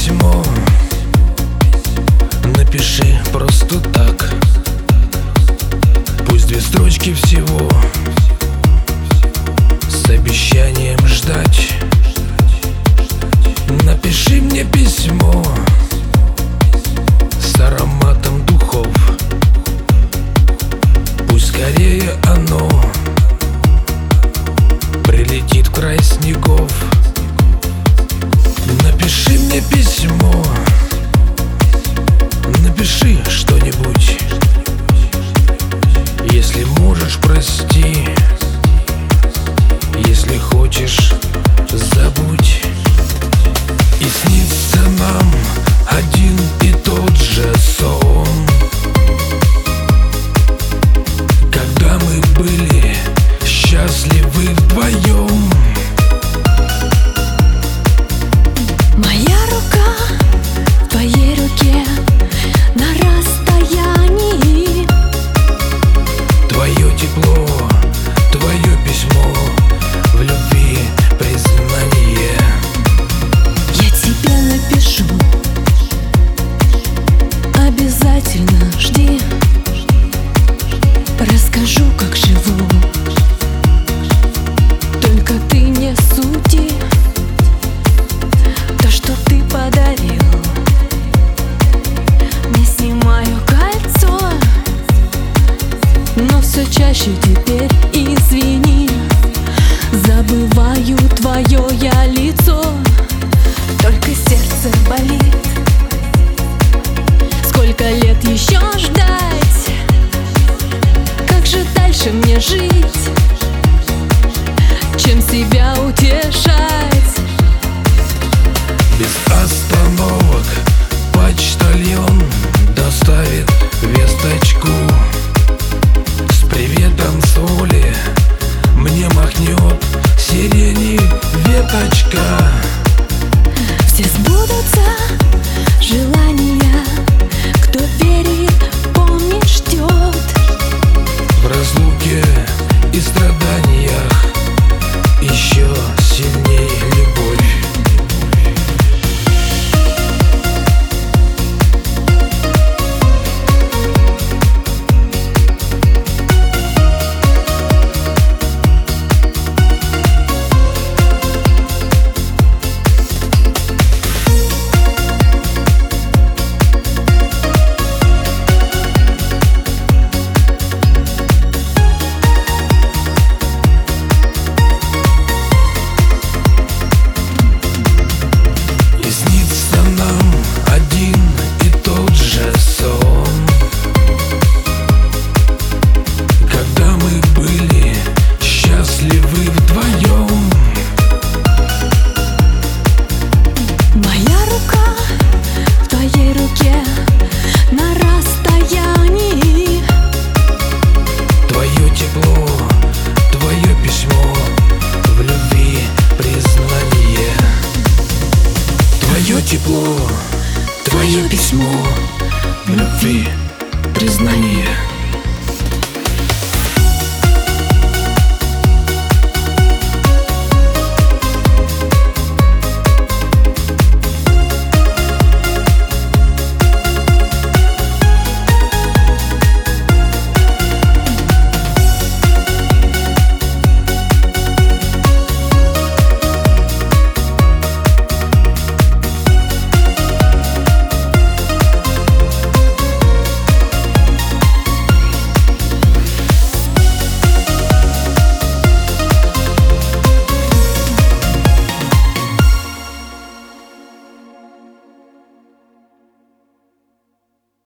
письмо, напиши просто так. Пусть 2 строчки всего, с обещанием ждать. Напиши мне письмо с ароматом духов. Пусть скорее оно прилетит в край снегов. Напиши мне письмо, напиши что-нибудь. Если можешь, прости. Если хочешь, забудь. И снится нам один и тот же сон, когда мы были счастливы вдвоем. Моя рука в твоей руке на расстоянии. Твое тепло, твое письмо, в любви признание. Я тебе напишу, обязательно жди. Расскажу, как живу, только ты не суди. То, что ты подарил, не снимаю кольцо, но все чаще теперь, извини, забываю твое я лицо. Только сердце болит. Сколько лет еще ждать? Как же дальше мне жить? Чем себя утешать? Без остановок почтальон доставит весточку. С приветом с воли мне махнет сирени веточка. Все сбудутся желания, кто верит, помнит, ждет. В разлуке и страданиях еще сильней любовь. Тепло, твое письмо, в любви признание.